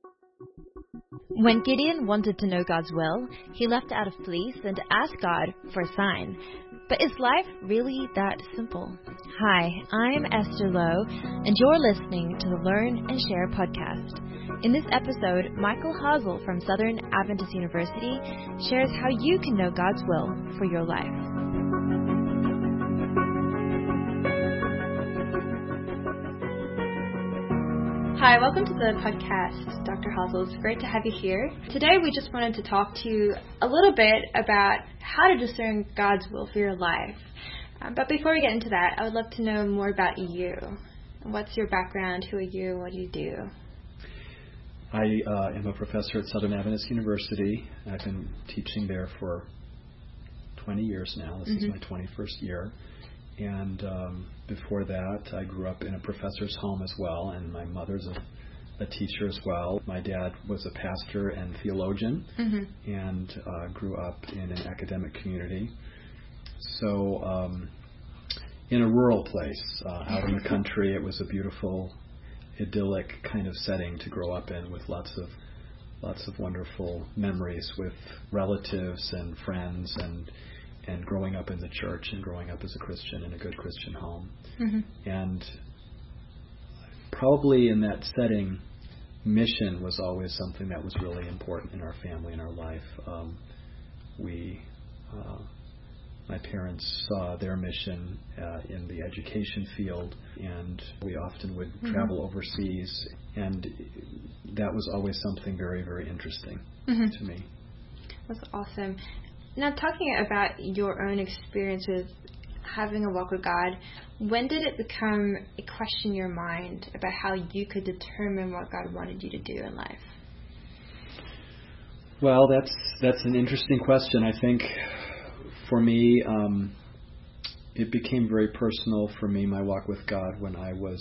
When Gideon wanted to know God's will, he left out a fleece and asked God for a sign. But is life really that simple? Hi, I'm Esther Lowe, and you're listening to the Learn and Share podcast. In this episode, Michael Hazel from Southern Adventist University shares how you can know God's will for your life. Hi, welcome to the podcast, Dr. Hazel. It's great to have you here. Today we just wanted to talk to you a little bit about how to discern God's will for your life. But before we get into that, I would love to know more about you. What's your background? Who are you? What do you do? I am a professor at Southern Adventist University. I've been teaching there for 20 years now. This is my 21st year. And before that, I grew up in a professor's home as well, and my mother's a teacher as well. My dad was a pastor and theologian, and grew up in an academic community. So in a rural place, out in the country, it was a beautiful, idyllic kind of setting to grow up in, with lots of wonderful memories with relatives and friends, and growing up in the church and growing up as a Christian in a good Christian home. And probably in that setting, mission was always something that was really important in our family and our life. My parents saw their mission in the education field, and we often would travel overseas, and that was always something very, very interesting to me. That's awesome. Now, talking about your own experience with having a walk with God, when did it become a question in your mind about how you could determine what God wanted you to do in life? Well, that's an interesting question. I think for me, it became very personal for me, my walk with God, when I was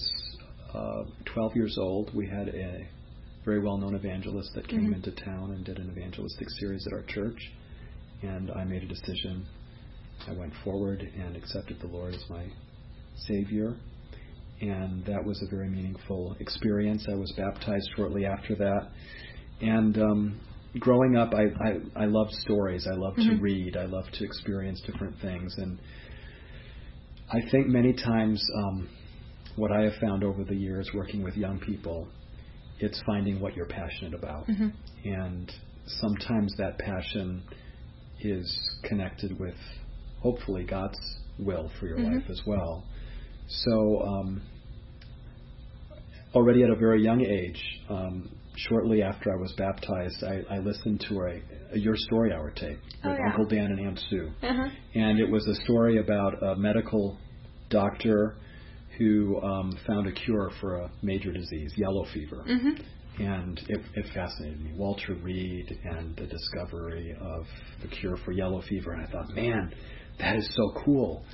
12 years old. We had a very well-known evangelist that came into town and did an evangelistic series at our church. And I made a decision. I went forward and accepted the Lord as my Savior. And that was a very meaningful experience. I was baptized shortly after that. And growing up, I loved stories. I loved to read. I loved to experience different things. And I think many times what I have found over the years working with young people, it's finding what you're passionate about. And sometimes that passion is connected with, hopefully, God's will for your life as well. So already at a very young age, shortly after I was baptized, I listened to a Your Story Hour tape with Uncle Dan and Aunt Sue. And it was a story about a medical doctor who found a cure for a major disease, yellow fever. And it fascinated me. Walter Reed and the discovery of the cure for yellow fever. And I thought, man, that is so cool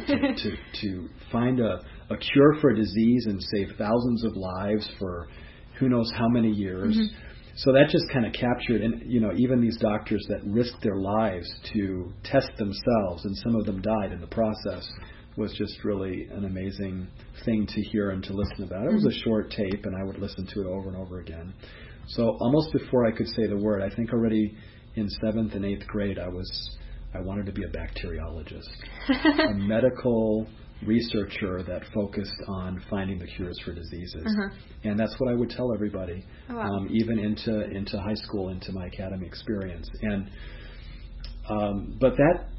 to find a cure for a disease and save thousands of lives for who knows how many years. So that just kind of captured, and even these doctors that risked their lives to test themselves, and some of them died in the process, was just really an amazing thing to hear and to listen about. It was a short tape, and I would listen to it over and over again. So almost before I could say the word, I think already in 7th and 8th grade, I wanted to be a bacteriologist, a medical researcher that focused on finding the cures for diseases. And that's what I would tell everybody, even into high school, into my academy experience. And but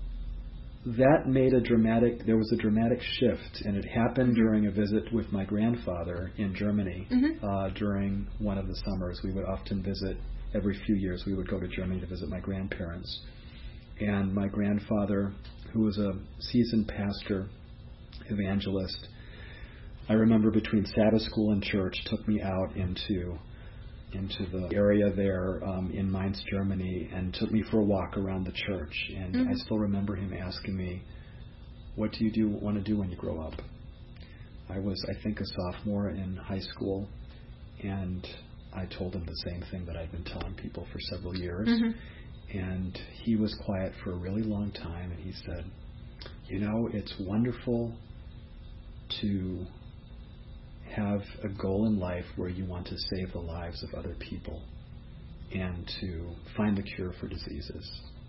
that made there was a dramatic shift, and it happened during a visit with my grandfather in Germany. During one of the summers, we would often visit every few years. We would go to Germany to visit my grandparents. And my grandfather, who was a seasoned pastor, evangelist, I remember between Sabbath school and church, took me out into the area there in Mainz, Germany, and took me for a walk around the church. And I still remember him asking me, what do you want to do when you grow up? I was, I think, a sophomore in high school, and I told him the same thing that I'd been telling people for several years. And he was quiet for a really long time, and he said, it's wonderful to have a goal in life where you want to save the lives of other people and to find the cure for diseases.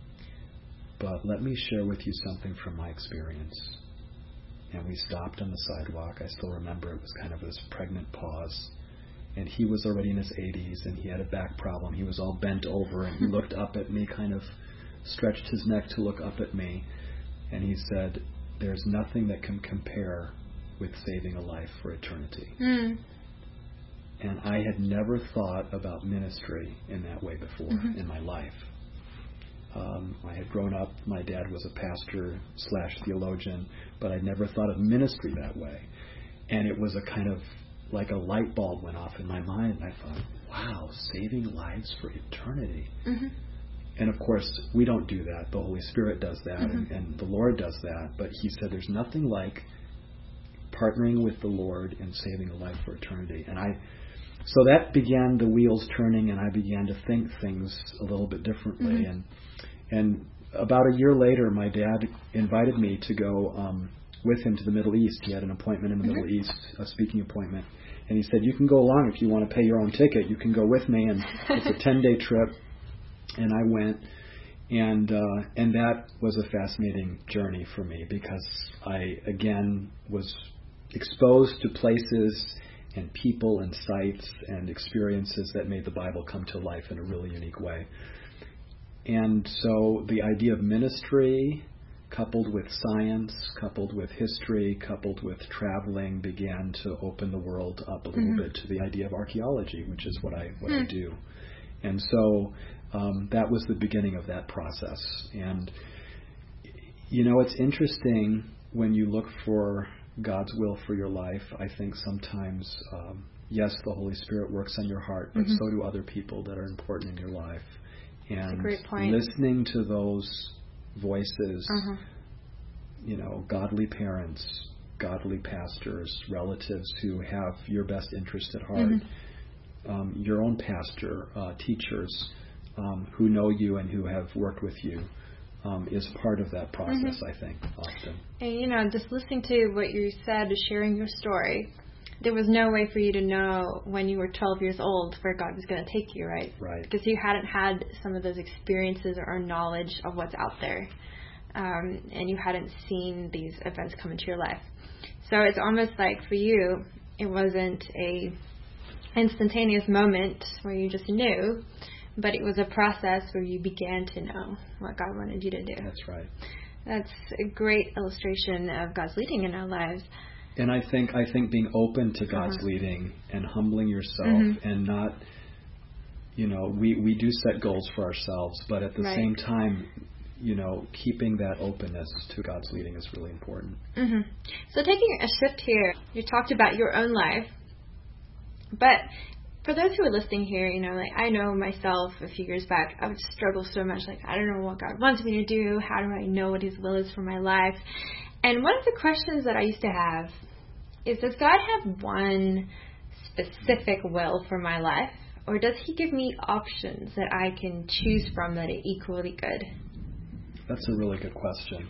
But let me share with you something from my experience. And we stopped on the sidewalk. I still remember it was kind of this pregnant pause. And he was already in his 80s, and he had a back problem. He was all bent over, and he looked up at me, kind of stretched his neck to look up at me. And he said, "There's nothing that can compare with saving a life for eternity." And I had never thought about ministry in that way before in my life. I had grown up, my dad was a pastor/theologian, but I'd never thought of ministry that way. And it was a kind of like a light bulb went off in my mind, and I thought, wow, saving lives for eternity. And of course, we don't do that. The Holy Spirit does that, and the Lord does that. But he said there's nothing like partnering with the Lord and saving a life for eternity. And so that began the wheels turning, and I began to think things a little bit differently. And about a year later, my dad invited me to go with him to the Middle East. He had an appointment in the Middle East, a speaking appointment. And he said, "You can go along if you want to pay your own ticket. You can go with me." And it's a 10-day trip. And I went, and that was a fascinating journey for me, because I, again, was exposed to places and people and sites and experiences that made the Bible come to life in a really unique way. And so the idea of ministry, coupled with science, coupled with history, coupled with traveling, began to open the world up a little bit to the idea of archaeology, which is what I do. And so that was the beginning of that process. And, it's interesting when you look for God's will for your life. I think sometimes, yes, the Holy Spirit works on your heart, but so do other people that are important in your life. And that's a great point. Listening to those voices, godly parents, godly pastors, relatives who have your best interest at heart, your own pastor, teachers who know you and who have worked with you, is part of that process, I think, often. And, just listening to what you said, sharing your story, there was no way for you to know when you were 12 years old where God was going to take you, right? Right. Because you hadn't had some of those experiences or knowledge of what's out there. And you hadn't seen these events come into your life. So it's almost like for you, it wasn't a instantaneous moment where you just knew, but it was a process where you began to know what God wanted you to do. That's right. That's a great illustration of God's leading in our lives. And I think being open to God's leading and humbling yourself and not, we do set goals for ourselves, but at the same time, keeping that openness to God's leading is really important. So taking a shift here, you talked about your own life, but for those who are listening here, I know myself a few years back, I would struggle so much, I don't know what God wants me to do, how do I know what His will is for my life? And one of the questions that I used to have is, does God have one specific will for my life, or does He give me options that I can choose from that are equally good? That's a really good question.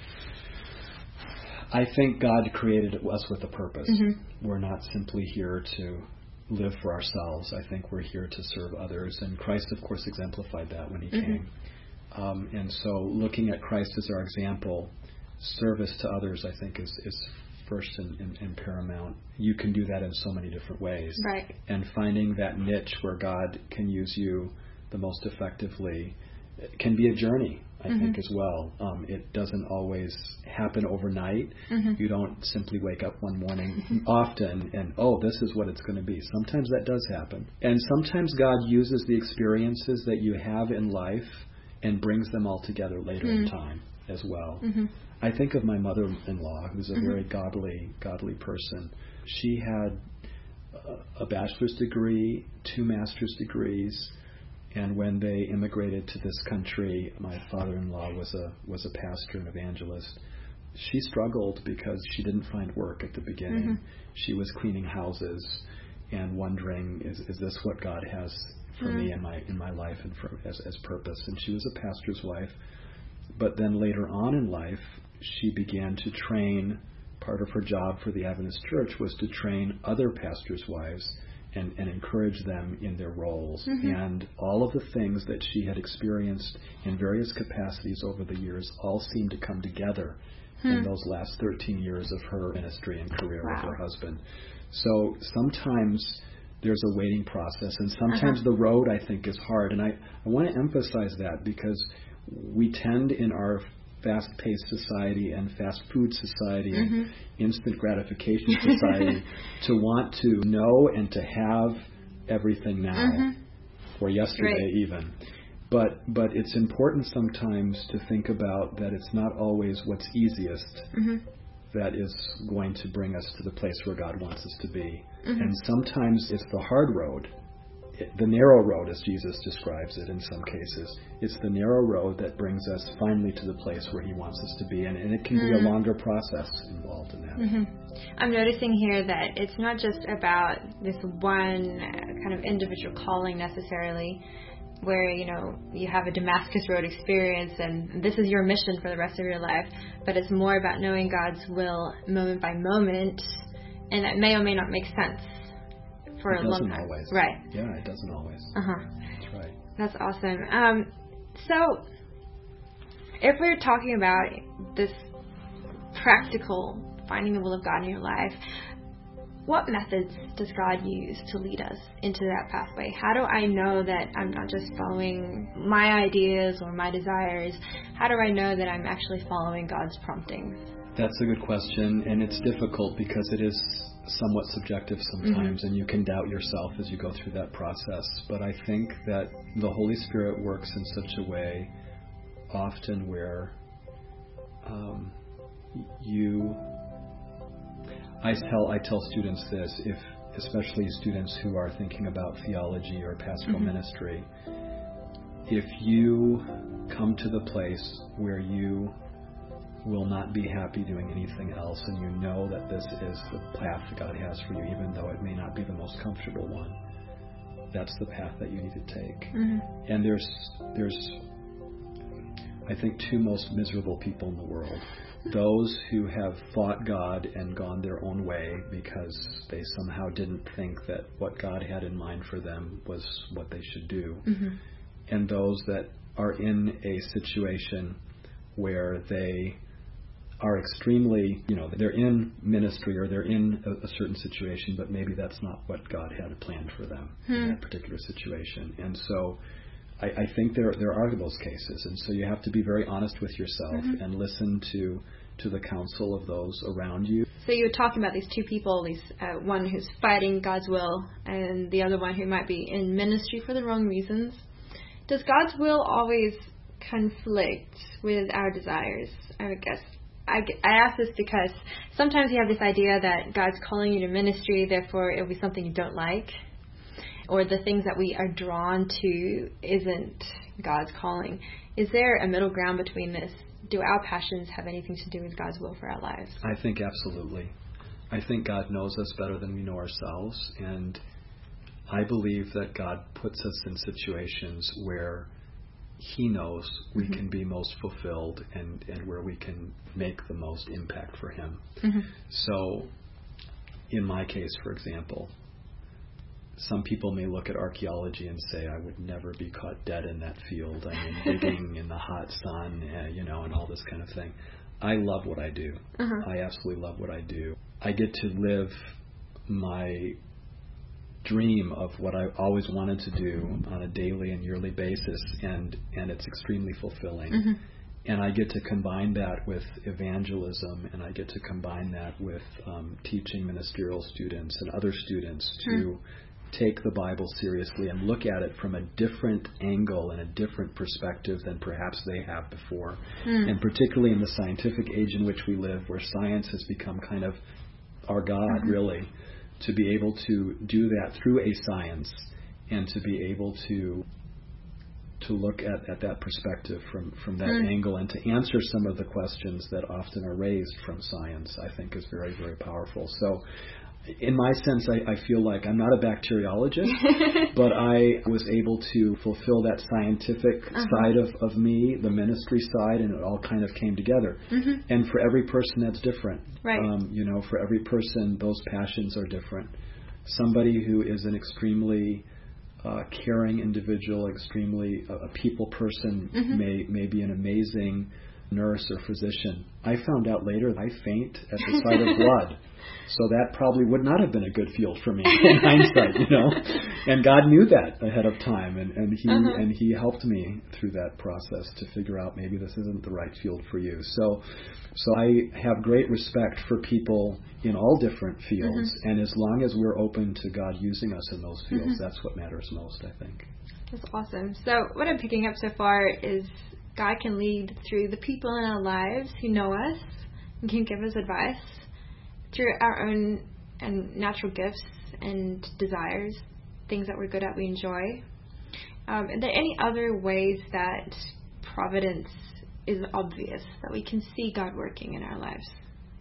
I think God created us with a purpose. We're not simply here to live for ourselves. I think we're here to serve others. And Christ, of course, exemplified that when He came. And so looking at Christ as our example, service to others, I think, is first and paramount. You can do that in so many different ways. Right. And finding that niche where God can use you the most effectively can be a journey, I think, as well. It doesn't always happen overnight. You don't simply wake up one morning often and, this is what it's going to be. Sometimes that does happen. And sometimes God uses the experiences that you have in life and brings them all together later in time as well. I think of my mother-in-law, who's a very godly person. She had a bachelor's degree, 2 master's degrees, and when they immigrated to this country, my father-in-law was a pastor and evangelist. She struggled because she didn't find work at the beginning. She was cleaning houses and wondering, is this what God has for me in my life and as purpose? And she was a pastor's wife. But then later on in life, she began to train part of her job for the Adventist Church was to train other pastors' wives and encourage them in their roles. And all of the things that she had experienced in various capacities over the years all seemed to come together in those last 13 years of her ministry and career with her husband. So sometimes there's a waiting process, and sometimes the road, I think, is hard. And I want to emphasize that, because we tend in our fast-paced society and fast food society and instant gratification society to want to know and to have everything now, or yesterday even. But it's important sometimes to think about that it's not always what's easiest that is going to bring us to the place where God wants us to be. And sometimes it's the hard road, the narrow road, as Jesus describes it in some cases. It's the narrow road that brings us finally to the place where He wants us to be. And it can be a longer process involved in that. I'm noticing here that it's not just about this one kind of individual calling necessarily, where, you know, you have a Damascus Road experience and this is your mission for the rest of your life, but it's more about knowing God's will moment by moment, and that may or may not make sense for a long time. It doesn't always. Right. Yeah, it doesn't always. That's right. That's awesome. So, if we're talking about this practical finding the will of God in your life, what methods does God use to lead us into that pathway? How do I know that I'm not just following my ideas or my desires? How do I know that I'm actually following God's promptings? That's a good question, and it's difficult because it is somewhat subjective sometimes, and you can doubt yourself as you go through that process. But I think that the Holy Spirit works in such a way often where I tell students this, especially students who are thinking about theology or pastoral ministry, if you come to the place where you will not be happy doing anything else, and you know that this is the path that God has for you, even though it may not be the most comfortable one, that's the path that you need to take. And there's I think two most miserable people in the world. Those who have fought God and gone their own way because they somehow didn't think that what God had in mind for them was what they should do. And those that are in a situation where they are extremely, they're in ministry or they're in a certain situation, but maybe that's not what God had planned for them in that particular situation. And so I think there are those cases, and so you have to be very honest with yourself and listen to the counsel of those around you. So you were talking about these two people, one who's fighting God's will and the other one who might be in ministry for the wrong reasons. Does God's will always conflict with our desires? I would guess. I ask this because sometimes you have this idea that God's calling you to ministry, therefore it'll be something you don't like, or the things that we are drawn to isn't God's calling. Is there a middle ground between this? Do our passions have anything to do with God's will for our lives? I think absolutely. I think God knows us better than we know ourselves, and I believe that God puts us in situations where He knows we can be most fulfilled and where we can make the most impact for Him. So, in my case, for example, some people may look at archaeology and say, I would never be caught dead in that field. I mean, digging in the hot sun, and all this kind of thing. I love what I do. I absolutely love what I do. I get to live my dream of what I always wanted to do on a daily and yearly basis, and it's extremely fulfilling. And I get to combine that with evangelism, and I get to combine that with teaching ministerial students and other students to take the Bible seriously and look at it from a different angle and a different perspective than perhaps they have before. And particularly in the scientific age in which we live, where science has become kind of our God, really, to be able to do that through a science and to be able to look at that perspective from that angle and to answer some of the questions that often are raised from science, I think is very, very powerful. So in my sense, I feel like I'm not a bacteriologist, but I was able to fulfill that scientific side of me, the ministry side, and it all kind of came together. And for every person, that's different. Right. For every person, those passions are different. Somebody who is an extremely caring individual, extremely a people person, may be an amazing nurse or physician. I found out later I faint at the sight of blood. So that probably would not have been a good field for me in hindsight, And God knew that ahead of time, and He helped me through that process to figure out maybe this isn't the right field for you. So I have great respect for people in all different fields, and as long as we're open to God using us in those fields, that's what matters most, I think. That's awesome. So what I'm picking up so far is God can lead through the people in our lives who know us and can give us advice, through our own and natural gifts and desires, things that we're good at, we enjoy. Are there any other ways that providence is obvious, that we can see God working in our lives?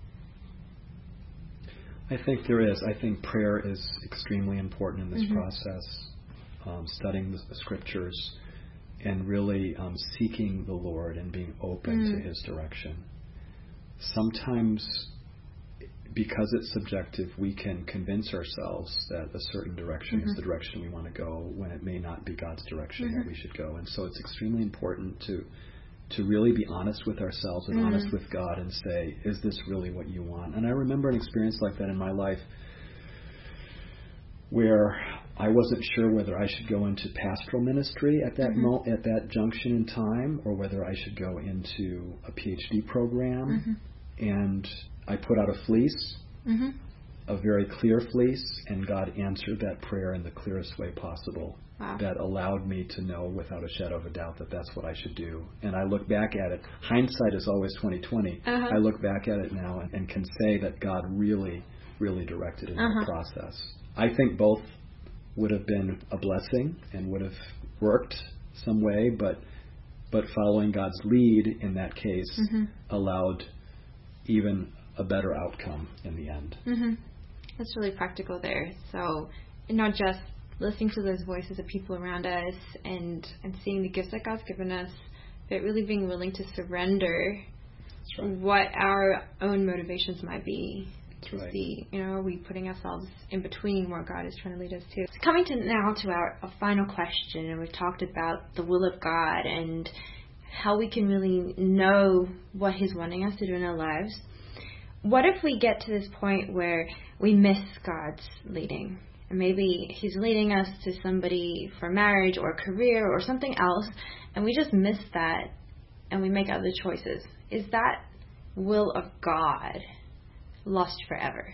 I think there is. I think prayer is extremely important in this process, studying the Scriptures and really seeking the Lord and being open to His direction. Sometimes, because it's subjective, we can convince ourselves that a certain direction is the direction we want to go when it may not be God's direction that we should go. And so it's extremely important to really be honest with ourselves and honest with God and say, is this really what you want? And I remember an experience like that in my life where I wasn't sure whether I should go into pastoral ministry at that at that junction in time, or whether I should go into a PhD program. And I put out a fleece, a very clear fleece, and God answered that prayer in the clearest way possible. Wow. That allowed me to know without a shadow of a doubt that that's what I should do. And I look back at it. Hindsight is always 20/20. I look back at it now and can say that God really, really directed in that process. I think both would have been a blessing and would have worked some way, but following God's lead in that case allowed even a better outcome in the end. That's really practical there. So not just listening to those voices of people around us and seeing the gifts that God's given us, but really being willing to surrender what our own motivations might be. To see, are we putting ourselves in between what God is trying to lead us to? So coming now to our final question, and we've talked about the will of God and how we can really know what He's wanting us to do in our lives. What if we get to this point where we miss God's leading? And maybe He's leading us to somebody for marriage or career or something else, and we just miss that and we make other choices. Is that will of God lost forever?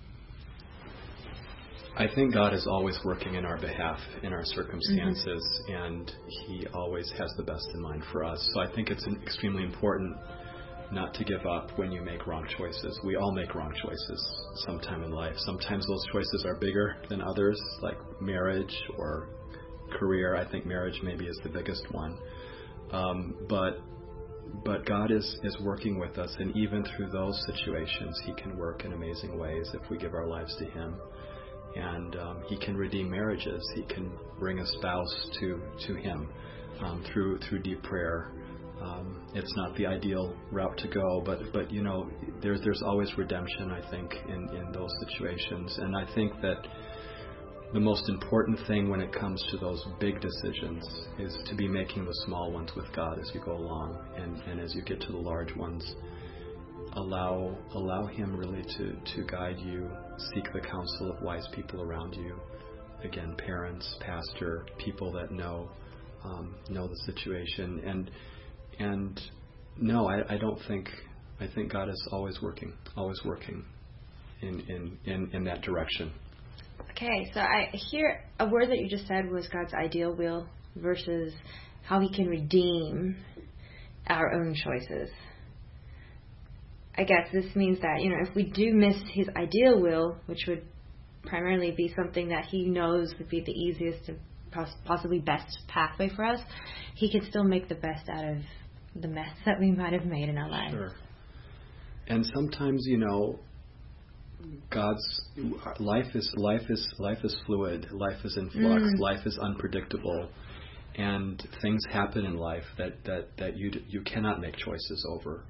I think God is always working in our behalf, in our circumstances, and He always has the best in mind for us. So I think it's extremely important not to give up when you make wrong choices. We all make wrong choices sometime in life. Sometimes those choices are bigger than others, like marriage or career. I think marriage maybe is the biggest one. But God is working with us, and even through those situations, He can work in amazing ways if we give our lives to Him. And He can redeem marriages. He can bring a spouse to Him through deep prayer. It's not the ideal route to go, but there's always redemption, I think, in those situations. And I think that the most important thing when it comes to those big decisions is to be making the small ones with God as you go along, and as you get to the large ones, allow Him really to guide you. Seek the counsel of wise people around you. Again, parents, pastor, people that know the situation. And no, I don't think. I think God is always working in that direction. Okay, so I hear a word that you just said was God's ideal will versus how He can redeem our own choices. I guess this means that, if we do miss His ideal will, which would primarily be something that He knows would be the easiest and possibly best pathway for us, He can still make the best out of the mess that we might have made in our lives. Sure. And sometimes, God's life is fluid. Life is in flux. Life is unpredictable, and things happen in life that you cannot make choices over.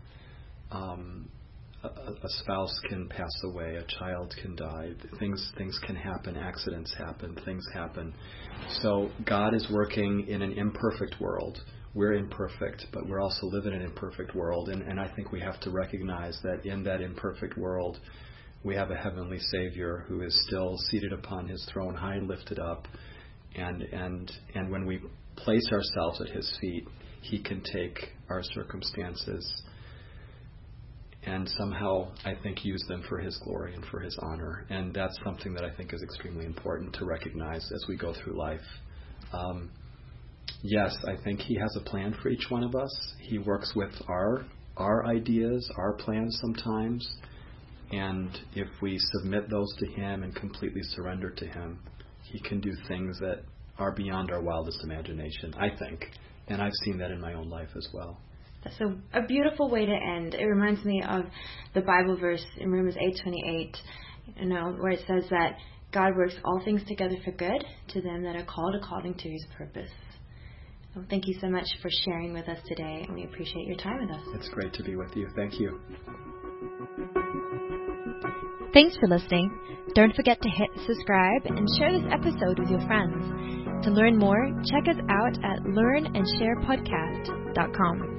A spouse can pass away. A child can die. Things can happen. Accidents happen. Things happen. So God is working in an imperfect world. We're imperfect, but we're also living in an imperfect world. And I think we have to recognize that in that imperfect world, we have a heavenly Savior who is still seated upon His throne, high and lifted up. And when we place ourselves at His feet, He can take our circumstances and somehow, I think, use them for His glory and for His honor. And that's something that I think is extremely important to recognize as we go through life. Yes, I think He has a plan for each one of us. He works with our ideas, our plans sometimes. And if we submit those to Him and completely surrender to Him, He can do things that are beyond our wildest imagination, I think. And I've seen that in my own life as well. That's a beautiful way to end. It reminds me of the Bible verse in Romans 8:28, where it says that God works all things together for good to them that are called according to His purpose. So thank you so much for sharing with us today, and we appreciate your time with us. It's great to be with you. Thank you. Thanks for listening. Don't forget to hit subscribe and share this episode with your friends. To learn more, check us out at learnandsharepodcast.com.